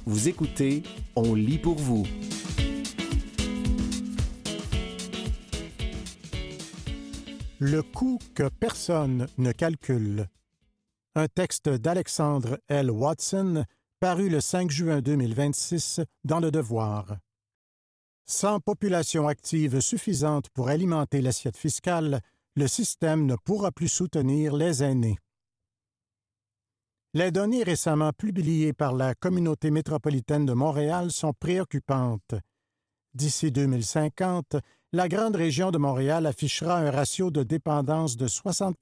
Vous écoutez On lit pour vous. Le coût que personne ne calcule. Un texte d'Alexandre L. Watson, paru le 5 juin 2026 dans Le Devoir. Sans population active suffisante pour alimenter l'assiette fiscale, le système ne pourra plus soutenir les aînés. Les données récemment publiées par la Communauté métropolitaine de Montréal sont préoccupantes. D'ici 2050, la grande région de Montréal affichera un ratio de dépendance de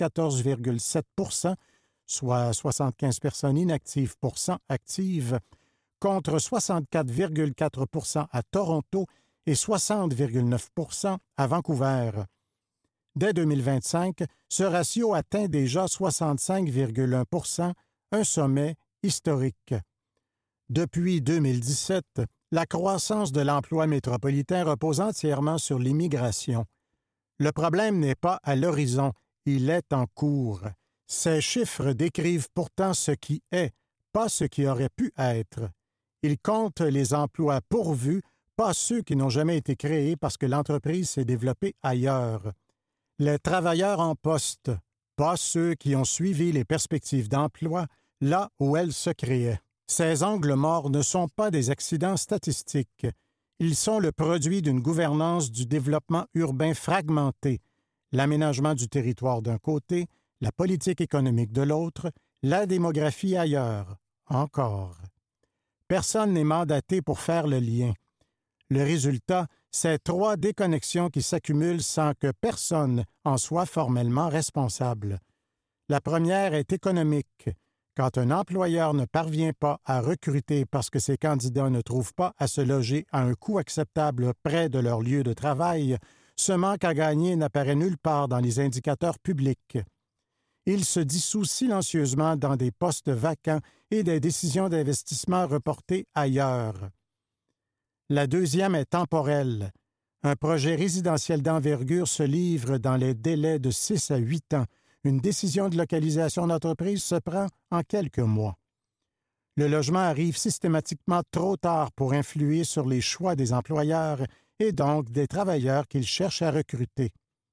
74,7 %, soit 75 personnes inactives pour 100 actives, contre 64,4 % à Toronto et 60,9 % à Vancouver. Dès 2025, ce ratio atteint déjà 65,1 %, un sommet historique. Depuis 2017, la croissance de l'emploi métropolitain repose entièrement sur l'immigration. Le problème n'est pas à l'horizon, il est en cours. Ces chiffres décrivent pourtant ce qui est, pas ce qui aurait pu être. Ils comptent les emplois pourvus, pas ceux qui n'ont jamais été créés parce que l'entreprise s'est développée ailleurs. Les travailleurs en poste, pas ceux qui ont suivi les perspectives d'emploi là où elles se créaient. Ces angles morts ne sont pas des accidents statistiques. Ils sont le produit d'une gouvernance du développement urbain fragmenté, l'aménagement du territoire d'un côté, la politique économique de l'autre, la démographie ailleurs, encore. Personne n'est mandaté pour faire le lien. Le résultat, c'est 3 déconnexions qui s'accumulent sans que personne en soit formellement responsable. La première est économique. Quand un employeur ne parvient pas à recruter parce que ses candidats ne trouvent pas à se loger à un coût acceptable près de leur lieu de travail, ce manque à gagner n'apparaît nulle part dans les indicateurs publics. Il se dissout silencieusement dans des postes vacants et des décisions d'investissement reportées ailleurs. La deuxième est temporelle. Un projet résidentiel d'envergure se livre dans les délais de 6 à 8 ans. Une décision de localisation d'entreprise se prend en quelques mois. Le logement arrive systématiquement trop tard pour influer sur les choix des employeurs et donc des travailleurs qu'ils cherchent à recruter.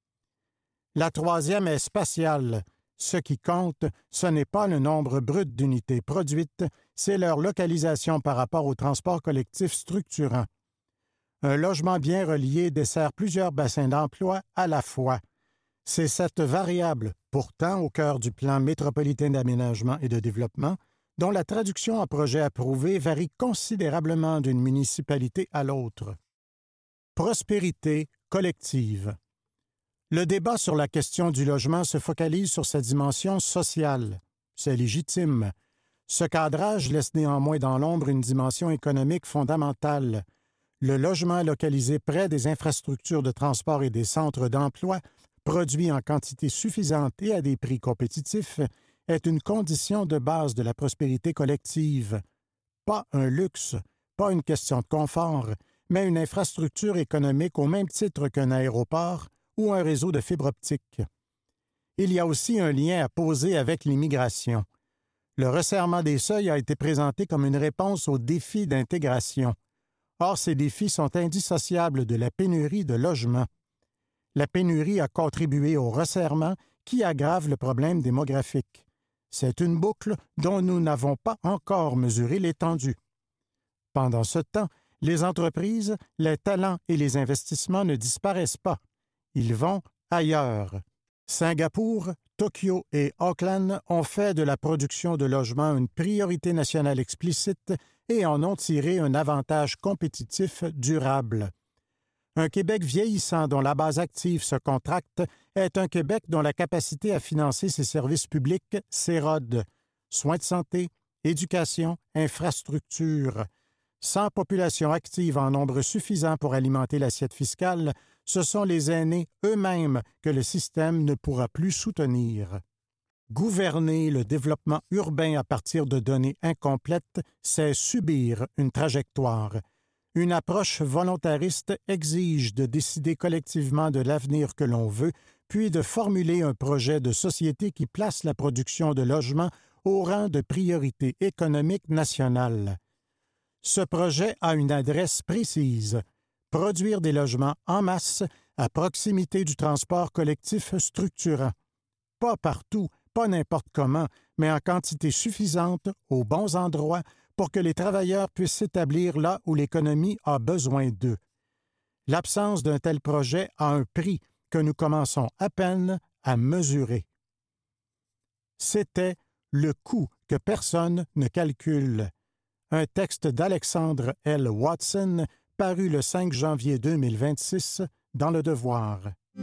La troisième est spatiale. Ce qui compte, ce n'est pas le nombre brut d'unités produites, c'est leur localisation par rapport au transport collectif structurant. Un logement bien relié dessert plusieurs bassins d'emploi à la fois. C'est cette variable, pourtant au cœur du plan métropolitain d'aménagement et de développement, dont la traduction en projet approuvé varie considérablement d'une municipalité à l'autre. Prospérité collective. Le débat sur la question du logement se focalise sur sa dimension sociale. C'est légitime. Ce cadrage laisse néanmoins dans l'ombre une dimension économique fondamentale. Le logement localisé près des infrastructures de transport et des centres d'emploi, produit en quantité suffisante et à des prix compétitifs, est une condition de base de la prospérité collective. Pas un luxe, pas une question de confort, mais une infrastructure économique au même titre qu'un aéroport ou un réseau de fibre optique. Il y a aussi un lien à poser avec l'immigration. Le resserrement des seuils a été présenté comme une réponse aux défis d'intégration. Or, ces défis sont indissociables de la pénurie de logements. La pénurie a contribué au resserrement qui aggrave le problème démographique. C'est une boucle dont nous n'avons pas encore mesuré l'étendue. Pendant ce temps, les entreprises, les talents et les investissements ne disparaissent pas. Ils vont ailleurs. Singapour, Tokyo et Auckland ont fait de la production de logements une priorité nationale explicite et en ont tiré un avantage compétitif durable. Un Québec vieillissant dont la base active se contracte est un Québec dont la capacité à financer ses services publics s'érode. Soins de santé, éducation, infrastructures. Sans population active en nombre suffisant pour alimenter l'assiette fiscale, ce sont les aînés eux-mêmes que le système ne pourra plus soutenir. Gouverner le développement urbain à partir de données incomplètes, c'est subir une trajectoire. Une approche volontariste exige de décider collectivement de l'avenir que l'on veut, puis de formuler un projet de société qui place la production de logements au rang de priorité économique nationale. Ce projet a une adresse précise: produire des logements en masse à proximité du transport collectif structurant. Pas partout, pas n'importe comment, mais en quantité suffisante, aux bons endroits, pour que les travailleurs puissent s'établir là où l'économie a besoin d'eux. L'absence d'un tel projet a un prix que nous commençons à peine à mesurer. C'était le coût que personne ne calcule. Un texte d'Alexandre L. Watson, paru le 5 janvier 2026 dans Le Devoir.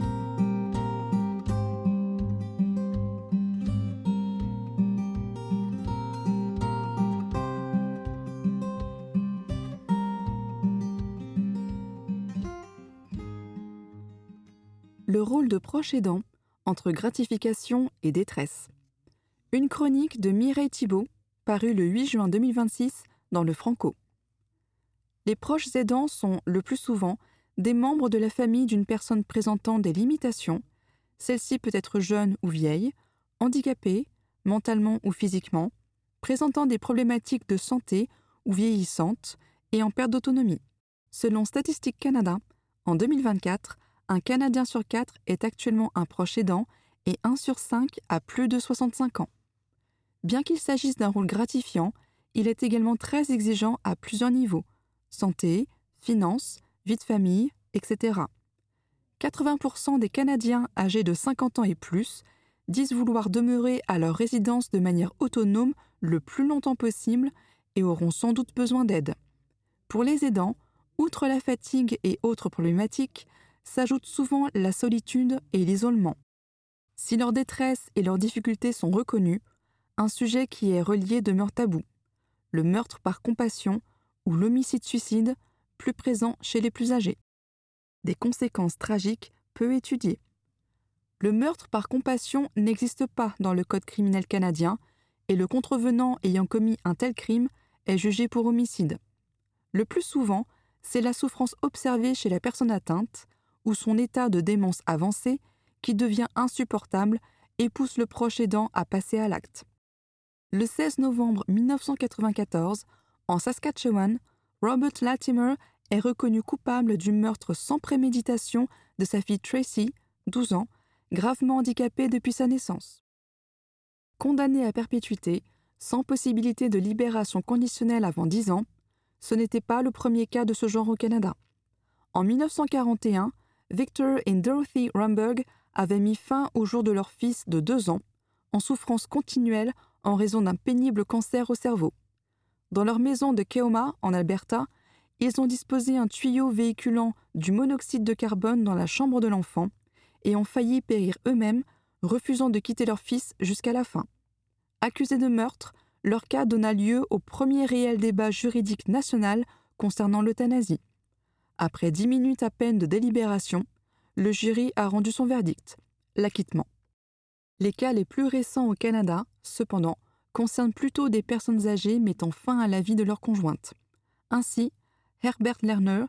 Le rôle de proche aidant entre gratification et détresse. Une chronique de Mireille Thibault, parue le 8 juin 2026 dans Le Franco. Les proches aidants sont, le plus souvent, des membres de la famille d'une personne présentant des limitations, celle-ci peut être jeune ou vieille, handicapée, mentalement ou physiquement, présentant des problématiques de santé ou vieillissantes et en perte d'autonomie. Selon Statistique Canada, en 2024, un Canadien sur 4 est actuellement un proche aidant et 1 sur 5 a plus de 65 ans. Bien qu'il s'agisse d'un rôle gratifiant, il est également très exigeant à plusieurs niveaux: santé, finances, vie de famille, etc. 80% des Canadiens âgés de 50 ans et plus disent vouloir demeurer à leur résidence de manière autonome le plus longtemps possible et auront sans doute besoin d'aide. Pour les aidants, outre la fatigue et autres problématiques, s'ajoutent souvent la solitude et l'isolement. Si leur détresse et leurs difficultés sont reconnues, un sujet qui est relié demeure tabou: le meurtre par compassion ou l'homicide-suicide, plus présent chez les plus âgés. Des conséquences tragiques peu étudiées. Le meurtre par compassion n'existe pas dans le Code criminel canadien et le contrevenant ayant commis un tel crime est jugé pour homicide. Le plus souvent, c'est la souffrance observée chez la personne atteinte ou son état de démence avancée qui devient insupportable et pousse le proche aidant à passer à l'acte. Le 16 novembre 1994, en Saskatchewan, Robert Latimer est reconnu coupable du meurtre sans préméditation de sa fille Tracy, 12 ans, gravement handicapée depuis sa naissance. Condamné à perpétuité, sans possibilité de libération conditionnelle avant 10 ans, ce n'était pas le premier cas de ce genre au Canada. En 1941, Victor et Dorothy Rumberg avaient mis fin au jour de leur fils de 2 ans, en souffrance continuelle en raison d'un pénible cancer au cerveau. Dans leur maison de Keoma, en Alberta, ils ont disposé un tuyau véhiculant du monoxyde de carbone dans la chambre de l'enfant et ont failli périr eux-mêmes, refusant de quitter leur fils jusqu'à la fin. Accusés de meurtre, leur cas donna lieu au premier réel débat juridique national concernant l'euthanasie. Après 10 minutes à peine de délibération, le jury a rendu son verdict: l'acquittement. Les cas les plus récents au Canada, cependant, concernent plutôt des personnes âgées mettant fin à la vie de leur conjointe. Ainsi, Herbert Lerner,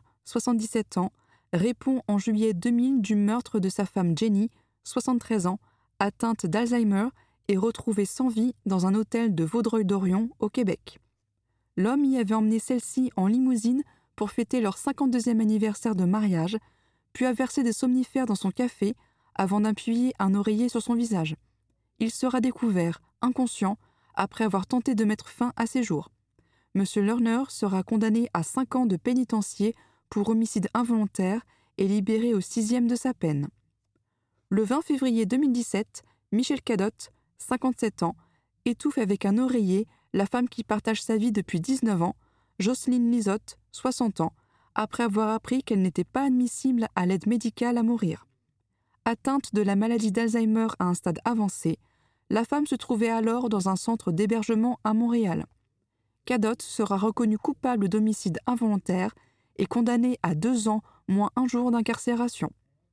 77 ans, répond en juillet 2000 du meurtre de sa femme Jenny, 73 ans, atteinte d'Alzheimer et retrouvée sans vie dans un hôtel de Vaudreuil-Dorion, au Québec. L'homme y avait emmené celle-ci en limousine pour fêter leur 52e anniversaire de mariage, puis a versé des somnifères dans son café avant d'appuyer un oreiller sur son visage. Il sera découvert, inconscient, après avoir tenté de mettre fin à ses jours. M. Lerner sera condamné à 5 ans de pénitencier pour homicide involontaire et libéré au 6e de sa peine. Le 20 février 2017, Michel Cadotte, 57 ans, étouffe avec un oreiller la femme qui partage sa vie depuis 19 ans, Jocelyne Lisotte, 60 ans, après avoir appris qu'elle n'était pas admissible à l'aide médicale à mourir. Atteinte de la maladie d'Alzheimer à un stade avancé, la femme se trouvait alors dans un centre d'hébergement à Montréal. Cadotte sera reconnu coupable d'homicide involontaire et condamné à 2 ans moins 1 jour d'incarcération.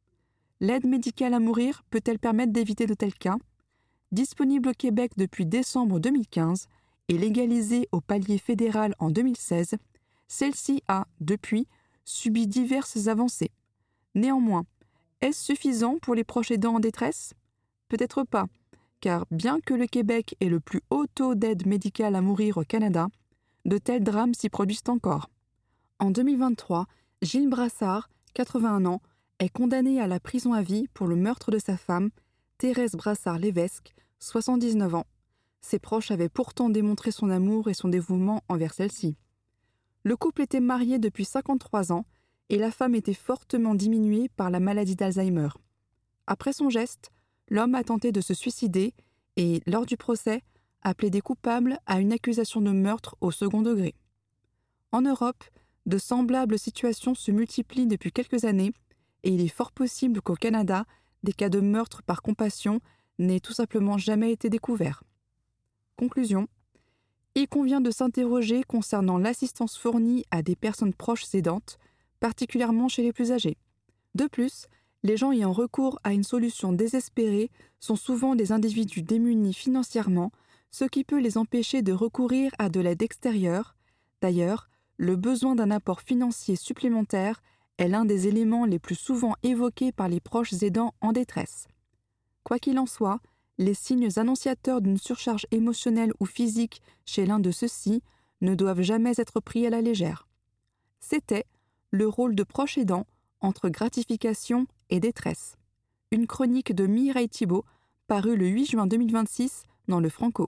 L'aide médicale à mourir peut-elle permettre d'éviter de tels cas? Disponible au Québec depuis décembre 2015 et légalisée au palier fédéral en 2016, celle-ci a, depuis, subi diverses avancées. Néanmoins, est-ce suffisant pour les proches aidants en détresse? Peut-être pas, car bien que le Québec ait le plus haut taux d'aide médicale à mourir au Canada, de tels drames s'y produisent encore. En 2023, Gilles Brassard, 81 ans, est condamné à la prison à vie pour le meurtre de sa femme, Thérèse Brassard-Lévesque, 79 ans. Ses proches avaient pourtant démontré son amour et son dévouement envers celle-ci. Le couple était marié depuis 53 ans et la femme était fortement diminuée par la maladie d'Alzheimer. Après son geste, l'homme a tenté de se suicider et, lors du procès, a plaidé coupable à une accusation de meurtre au second degré. En Europe, de semblables situations se multiplient depuis quelques années et il est fort possible qu'au Canada, des cas de meurtre par compassion n'aient tout simplement jamais été découverts. Conclusion. Il convient de s'interroger concernant l'assistance fournie à des personnes proches aidantes, particulièrement chez les plus âgés. De plus, les gens ayant recours à une solution désespérée sont souvent des individus démunis financièrement, ce qui peut les empêcher de recourir à de l'aide extérieure. D'ailleurs, le besoin d'un apport financier supplémentaire est l'un des éléments les plus souvent évoqués par les proches aidants en détresse. Quoi qu'il en soit, les signes annonciateurs d'une surcharge émotionnelle ou physique chez l'un de ceux-ci ne doivent jamais être pris à la légère. C'était le rôle de proche aidant entre gratification et détresse. Une chronique de Mireille Thibault, parue le 8 juin 2026 dans le Franco.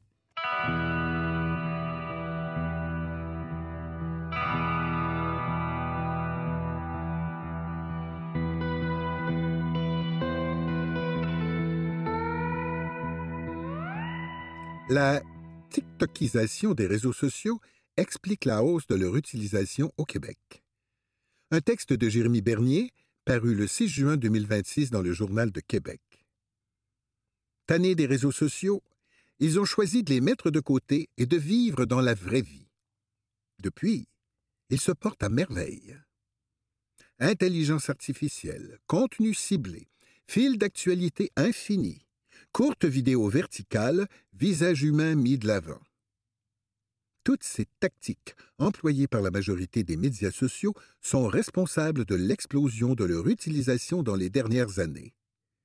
La TikTokisation des réseaux sociaux explique la hausse de leur utilisation au Québec. Un texte de Jérémy Bernier, paru le 6 juin 2026 dans le Journal de Québec. Tannés des réseaux sociaux, ils ont choisi de les mettre de côté et de vivre dans la vraie vie. Depuis, ils se portent à merveille. Intelligence artificielle, contenu ciblé, fil d'actualité infini, courte vidéo verticale, visage humain mis de l'avant. Toutes ces tactiques employées par la majorité des médias sociaux sont responsables de l'explosion de leur utilisation dans les dernières années.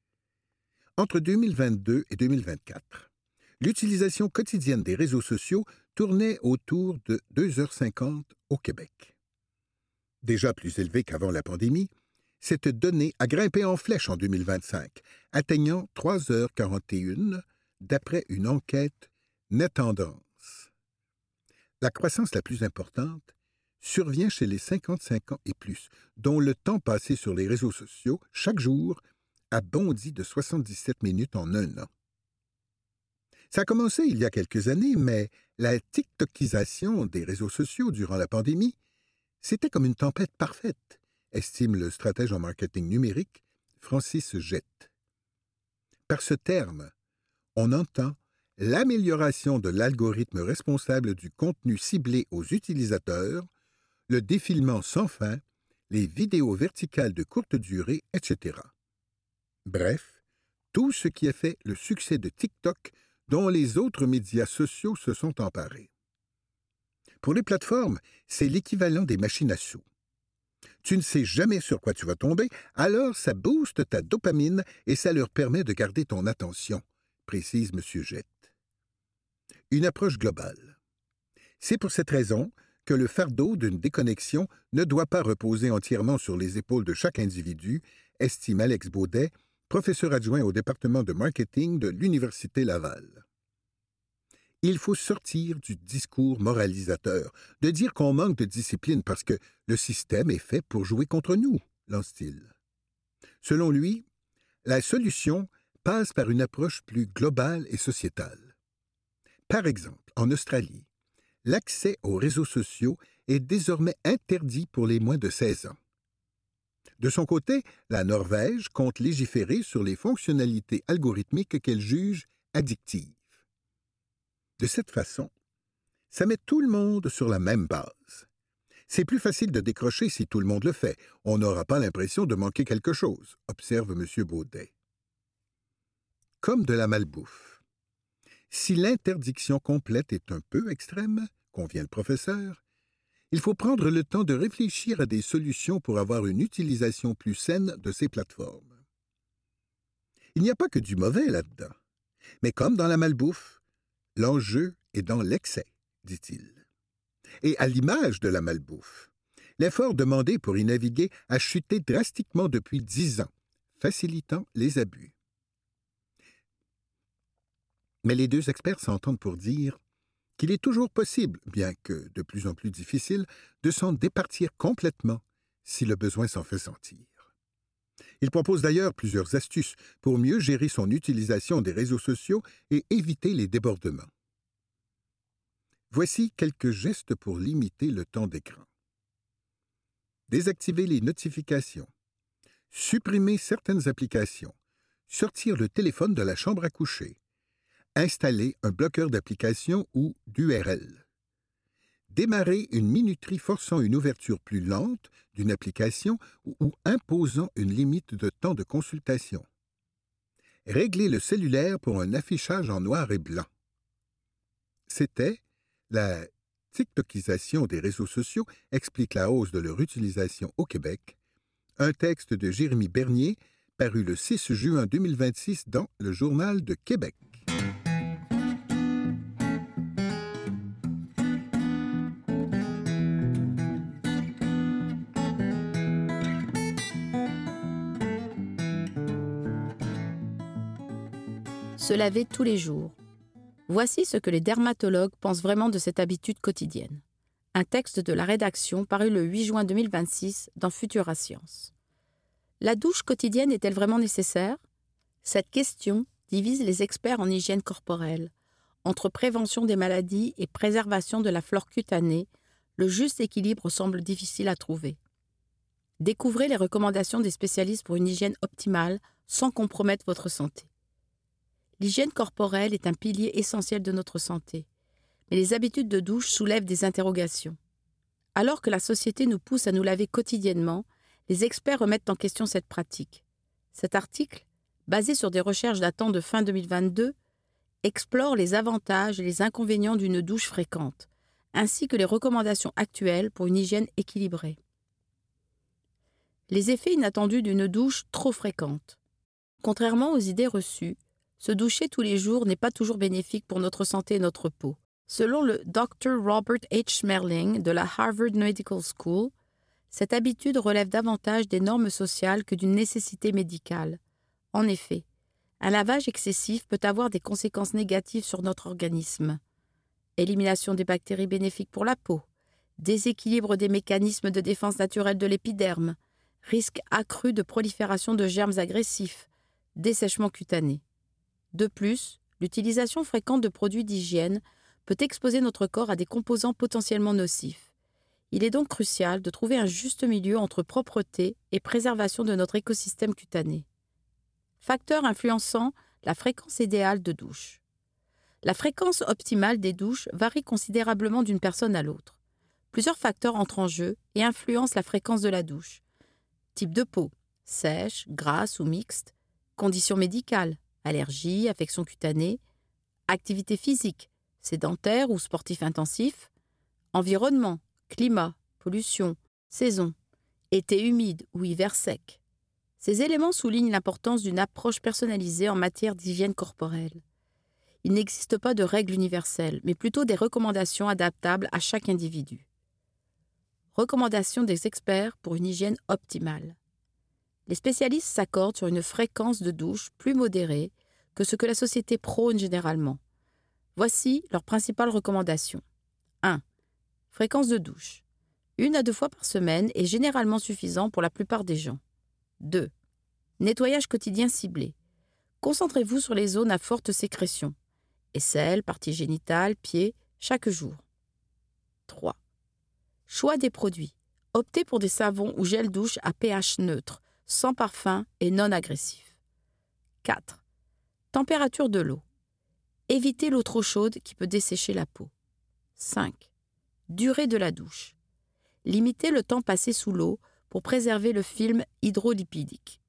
Entre 2022 et 2024, l'utilisation quotidienne des réseaux sociaux tournait autour de 2h50 au Québec. Déjà plus élevée qu'avant la pandémie, cette donnée a grimpé en flèche en 2025, atteignant 3h41 d'après une enquête Net-Tendance. La croissance la plus importante survient chez les 55 ans et plus, dont le temps passé sur les réseaux sociaux chaque jour a bondi de 77 minutes en un an. Ça a commencé il y a quelques années, mais la TikTokisation des réseaux sociaux durant la pandémie, c'était comme une tempête parfaite, estime le stratège en marketing numérique Francis Jette. Par ce terme, on entend l'amélioration de l'algorithme responsable du contenu ciblé aux utilisateurs, le défilement sans fin, les vidéos verticales de courte durée, etc. Bref, tout ce qui a fait le succès de TikTok dont les autres médias sociaux se sont emparés. Pour les plateformes, c'est l'équivalent des machines à sous. Tu ne sais jamais sur quoi tu vas tomber, alors ça booste ta dopamine et ça leur permet de garder ton attention, précise M. Jette. Une approche globale. C'est pour cette raison que le fardeau d'une déconnexion ne doit pas reposer entièrement sur les épaules de chaque individu, estime Alex Baudet, professeur adjoint au département de marketing de l'Université Laval. Il faut sortir du discours moralisateur, de dire qu'on manque de discipline parce que le système est fait pour jouer contre nous, lance-t-il. Selon lui, la solution passe par une approche plus globale et sociétale. Par exemple, en Australie, l'accès aux réseaux sociaux est désormais interdit pour les moins de 16 ans. De son côté, la Norvège compte légiférer sur les fonctionnalités algorithmiques qu'elle juge addictives. De cette façon, ça met tout le monde sur la même base. C'est plus facile de décrocher si tout le monde le fait. On n'aura pas l'impression de manquer quelque chose, observe M. Baudet. Comme de la malbouffe. Si l'interdiction complète est un peu extrême, convient le professeur, il faut prendre le temps de réfléchir à des solutions pour avoir une utilisation plus saine de ces plateformes. Il n'y a pas que du mauvais là-dedans. Mais comme dans la malbouffe, l'enjeu est dans l'excès, dit-il. Et à l'image de la malbouffe, l'effort demandé pour y naviguer a chuté drastiquement depuis 10 ans, facilitant les abus. Mais les deux experts s'entendent pour dire qu'il est toujours possible, bien que de plus en plus difficile, de s'en départir complètement si le besoin s'en fait sentir. Ils proposent d'ailleurs plusieurs astuces pour mieux gérer son utilisation des réseaux sociaux et éviter les débordements. Voici quelques gestes pour limiter le temps d'écran. Désactiver les notifications. Supprimer certaines applications. Sortir le téléphone de la chambre à coucher. Installer un bloqueur d'applications ou d'URL. Démarrer une minuterie forçant une ouverture plus lente d'une application ou imposant une limite de temps de consultation. Régler le cellulaire pour un affichage en noir et blanc. C'était la TikTokisation des réseaux sociaux explique la hausse de leur utilisation au Québec. Un texte de Jérémy Bernier paru le 6 juin 2026 dans le Journal de Québec. Se laver tous les jours. Voici ce que les dermatologues pensent vraiment de cette habitude quotidienne. Un texte de la rédaction paru le 8 juin 2026 dans Futura Science. La douche quotidienne est-elle vraiment nécessaire ? Cette question divise les experts en hygiène corporelle. Entre prévention des maladies et préservation de la flore cutanée, le juste équilibre semble difficile à trouver. Découvrez les recommandations des spécialistes pour une hygiène optimale sans compromettre votre santé. L'hygiène corporelle est un pilier essentiel de notre santé, mais les habitudes de douche soulèvent des interrogations. Alors que la société nous pousse à nous laver quotidiennement, les experts remettent en question cette pratique. Cet article, basé sur des recherches datant de fin 2022, explore les avantages et les inconvénients d'une douche fréquente, ainsi que les recommandations actuelles pour une hygiène équilibrée. Les effets inattendus d'une douche trop fréquente. Contrairement aux idées reçues, se doucher tous les jours n'est pas toujours bénéfique pour notre santé et notre peau. Selon le Dr. Robert H. Schmerling de la Harvard Medical School, cette habitude relève davantage des normes sociales que d'une nécessité médicale. En effet, un lavage excessif peut avoir des conséquences négatives sur notre organisme. Élimination des bactéries bénéfiques pour la peau, déséquilibre des mécanismes de défense naturelle de l'épiderme, risque accru de prolifération de germes agressifs, dessèchement cutané. De plus, l'utilisation fréquente de produits d'hygiène peut exposer notre corps à des composants potentiellement nocifs. Il est donc crucial de trouver un juste milieu entre propreté et préservation de notre écosystème cutané. Facteurs influençant la fréquence idéale de douche. La fréquence optimale des douches varie considérablement d'une personne à l'autre. Plusieurs facteurs entrent en jeu et influencent la fréquence de la douche. Type de peau, sèche, grasse ou mixte, conditions médicales, allergies, affections cutanées, activité physique, sédentaire ou sportif intensif, environnement, climat, pollution, saison, été humide ou hiver sec. Ces éléments soulignent l'importance d'une approche personnalisée en matière d'hygiène corporelle. Il n'existe pas de règles universelles, mais plutôt des recommandations adaptables à chaque individu. Recommandations des experts pour une hygiène optimale. Les spécialistes s'accordent sur une fréquence de douche plus modérée que ce que la société prône généralement. Voici leurs principales recommandations. 1. Fréquence de douche. 1 à 2 fois par semaine est généralement suffisant pour la plupart des gens. 2. Nettoyage quotidien ciblé. Concentrez-vous sur les zones à forte sécrétion. Aisselle, partie génitale, pieds, chaque jour. 3. Choix des produits. Optez pour des savons ou gels douche à pH neutre, sans parfum et non agressif. 4. Température de l'eau. Évitez l'eau trop chaude qui peut dessécher la peau. 5. Durée de la douche. Limitez le temps passé sous l'eau pour préserver le film hydrolipidique.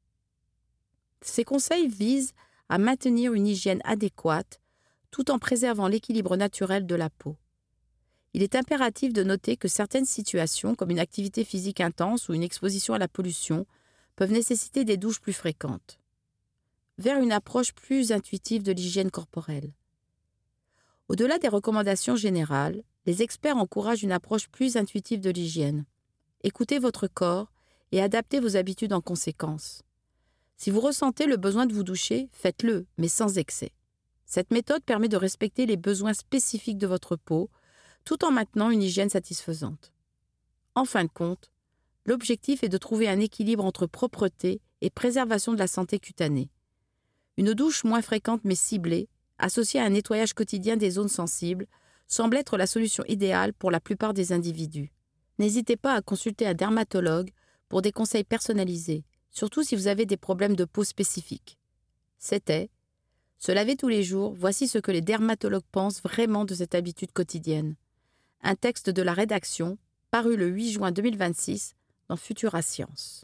Ces conseils visent à maintenir une hygiène adéquate tout en préservant l'équilibre naturel de la peau. Il est impératif de noter que certaines situations, comme une activité physique intense ou une exposition à la pollution, peuvent nécessiter des douches plus fréquentes. Vers une approche plus intuitive de l'hygiène corporelle. Au-delà des recommandations générales, Les experts encouragent une approche plus intuitive de l'hygiène. Écoutez votre corps et adaptez vos habitudes en conséquence. Si vous ressentez le besoin de vous doucher, faites-le, mais sans excès. Cette méthode permet de respecter les besoins spécifiques de votre peau, tout en maintenant une hygiène satisfaisante. En fin de compte, l'objectif est de trouver un équilibre entre propreté et préservation de la santé cutanée. Une douche moins fréquente mais ciblée, associée à un nettoyage quotidien des zones sensibles, semble être la solution idéale pour la plupart des individus. N'hésitez pas à consulter un dermatologue pour des conseils personnalisés, surtout si vous avez des problèmes de peau spécifiques. C'était Se laver tous les jours, voici ce que les dermatologues pensent vraiment de cette habitude quotidienne. Un texte de la rédaction, paru le 8 juin 2026 dans Futura Science.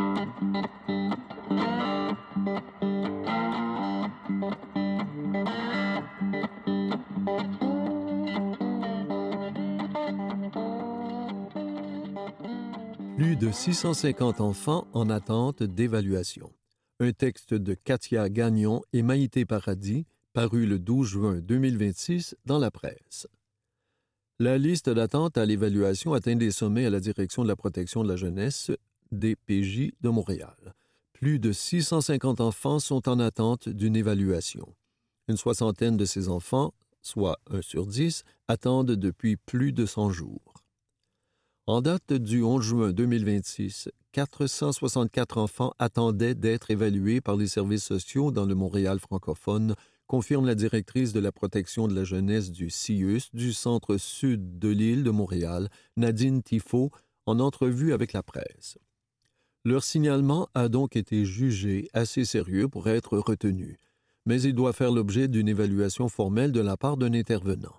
Plus de 650 enfants en attente d'évaluation. Un texte de Katia Gagnon et Maïté Paradis, paru le 12 juin 2026 dans la presse. La liste d'attente à l'évaluation atteint des sommets à la Direction de la protection de la jeunesse, DPJ de Montréal. Plus de 650 enfants sont en attente d'une évaluation. Une soixantaine de ces enfants, soit 1 sur 10, attendent depuis plus de 100 jours. En date du 11 juin 2026, 464 enfants attendaient d'être évalués par les services sociaux dans le Montréal francophone, confirme la directrice de la protection de la jeunesse du CIUS du centre-sud de l'île de Montréal, Nadine Tifo, en entrevue avec la presse. Leur signalement a donc été jugé assez sérieux pour être retenu, mais il doit faire l'objet d'une évaluation formelle de la part d'un intervenant.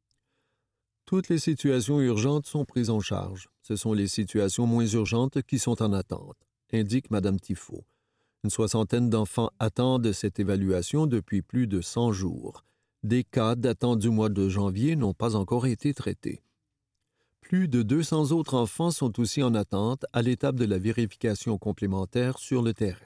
Toutes les situations urgentes sont prises en charge. Ce sont les situations moins urgentes qui sont en attente, indique Mme Tifo. Une soixantaine d'enfants attendent cette évaluation depuis plus de 100 jours. Des cas datant du mois de janvier n'ont pas encore été traités. Plus de 200 autres enfants sont aussi en attente à l'étape de la vérification complémentaire sur le terrain.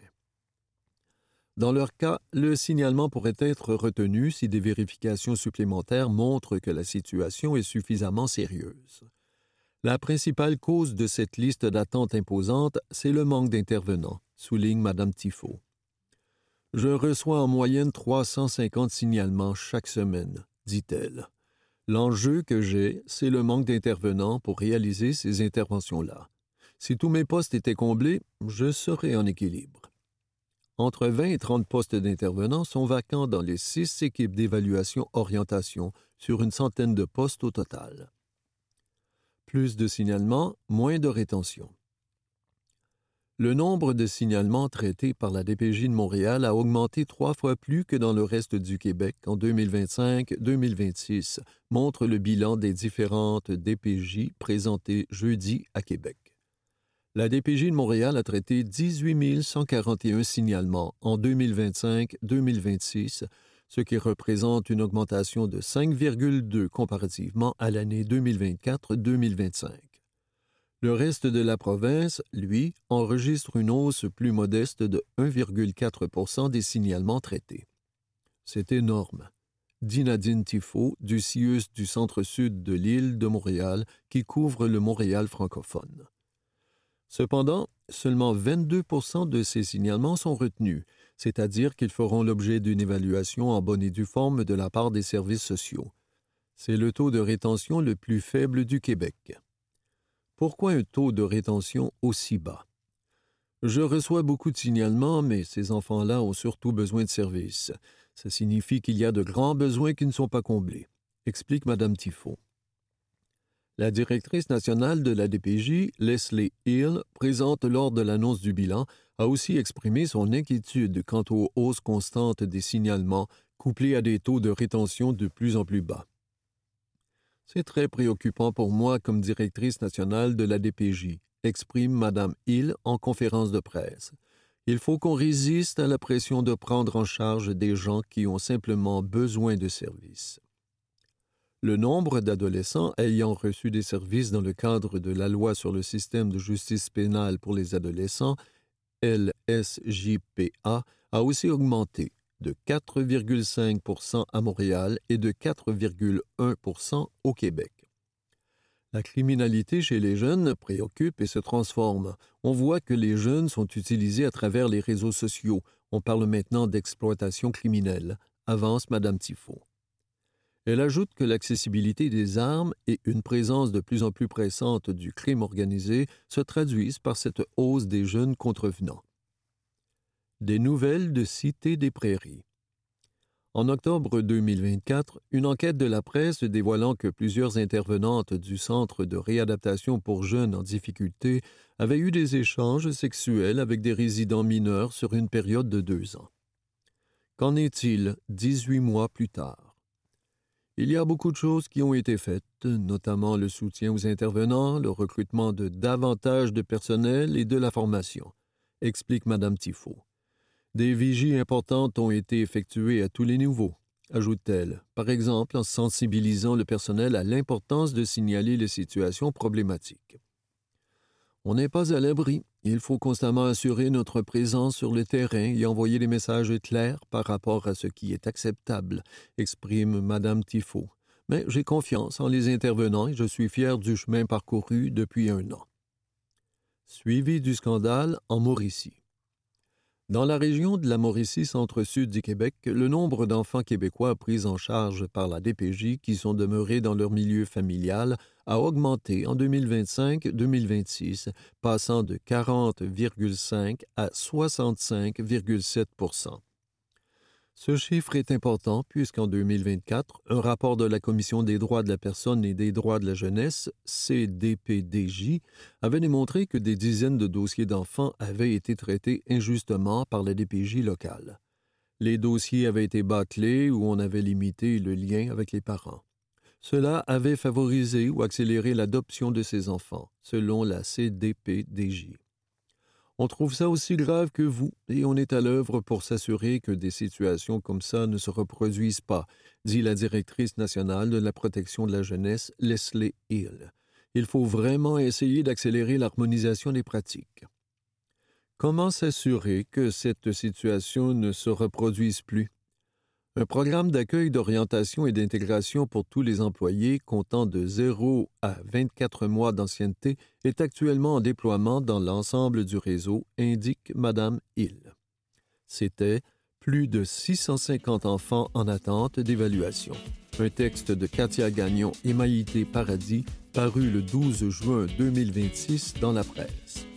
Dans leur cas, le signalement pourrait être retenu si des vérifications supplémentaires montrent que la situation est suffisamment sérieuse. La principale cause de cette liste d'attente imposante, c'est le manque d'intervenants, souligne Mme Tifo. « Je reçois en moyenne 350 signalements chaque semaine, dit-elle. L'enjeu que j'ai, c'est le manque d'intervenants pour réaliser ces interventions-là. Si tous mes postes étaient comblés, je serais en équilibre. » Entre 20 et 30 postes d'intervenants sont vacants dans les 6 équipes d'évaluation-orientation sur une centaine de postes au total. Plus de signalements, moins de rétention. Le nombre de signalements traités par la DPJ de Montréal a augmenté 3 fois plus que dans le reste du Québec en 2025-2026, montre le bilan des différentes DPJ présentées jeudi à Québec. La DPJ de Montréal a traité 18 141 signalements en 2025-2026, ce qui représente une augmentation de 5,2 comparativement à l'année 2024-2025. Le reste de la province, lui, enregistre une hausse plus modeste de 1,4 % des signalements traités. C'est énorme, dit Nadine Tifo du CIUS du centre-sud de l'île de Montréal qui couvre le Montréal francophone. Cependant, seulement 22 % de ces signalements sont retenus, c'est-à-dire qu'ils feront l'objet d'une évaluation en bonne et due forme de la part des services sociaux. C'est le taux de rétention le plus faible du Québec. Pourquoi un taux de rétention aussi bas? Je reçois beaucoup de signalements, mais ces enfants-là ont surtout besoin de services. Ça signifie qu'il y a de grands besoins qui ne sont pas comblés, explique Mme Tifo. La directrice nationale de la DPJ, Leslie Hill, présente lors de l'annonce du bilan, a aussi exprimé son inquiétude quant aux hausses constantes des signalements couplées à des taux de rétention de plus en plus bas. C'est très préoccupant pour moi comme directrice nationale de la DPJ, exprime Mme Hill en conférence de presse. Il faut qu'on résiste à la pression de prendre en charge des gens qui ont simplement besoin de services. Le nombre d'adolescents ayant reçu des services dans le cadre de la Loi sur le système de justice pénale pour les adolescents, LSJPA, a aussi augmenté de 4,5 % à Montréal et de 4,1 % au Québec. La criminalité chez les jeunes préoccupe et se transforme. On voit que les jeunes sont utilisés à travers les réseaux sociaux. On parle maintenant d'exploitation criminelle, avance Mme Tifo. Elle ajoute que l'accessibilité des armes et une présence de plus en plus pressante du crime organisé se traduisent par cette hausse des jeunes contrevenants. Des nouvelles de Cité des Prairies. En octobre 2024, une enquête de la presse dévoilant que plusieurs intervenantes du Centre de réadaptation pour jeunes en difficulté avaient eu des échanges sexuels avec des résidents mineurs sur une période de 2 ans. Qu'en est-il 18 mois plus tard? Il y a beaucoup de choses qui ont été faites, notamment le soutien aux intervenants, le recrutement de davantage de personnel et de la formation, explique Mme Tifo. Des vigies importantes ont été effectuées à tous les niveaux, ajoute-t-elle, par exemple en sensibilisant le personnel à l'importance de signaler les situations problématiques. On n'est pas à l'abri. Il faut constamment assurer notre présence sur le terrain et envoyer des messages clairs par rapport à ce qui est acceptable, exprime Mme Tifo. Mais j'ai confiance en les intervenants et je suis fier du chemin parcouru depuis 1 an. Suivi du scandale en Mauricie. Dans la région de la Mauricie centre-sud du Québec, le nombre d'enfants québécois pris en charge par la DPJ qui sont demeurés dans leur milieu familial a augmenté en 2025-2026, passant de 40,5 à 65,7 %. Ce chiffre est important puisqu'en 2024, un rapport de la Commission des droits de la personne et des droits de la jeunesse, CDPDJ, avait démontré que des dizaines de dossiers d'enfants avaient été traités injustement par la DPJ locale. Les dossiers avaient été bâclés ou on avait limité le lien avec les parents. Cela avait favorisé ou accéléré l'adoption de ces enfants, selon la CDPDJ. On trouve ça aussi grave que vous et on est à l'œuvre pour s'assurer que des situations comme ça ne se reproduisent pas, dit la directrice nationale de la protection de la jeunesse, Leslie Hill. Il faut vraiment essayer d'accélérer l'harmonisation des pratiques. Comment s'assurer que cette situation ne se reproduise plus? Un programme d'accueil, d'orientation et d'intégration pour tous les employés comptant de 0 à 24 mois d'ancienneté est actuellement en déploiement dans l'ensemble du réseau, indique Mme Hill. C'était plus de 650 enfants en attente d'évaluation. Un texte de Katia Gagnon et Maïté Paradis paru le 12 juin 2026 dans la presse.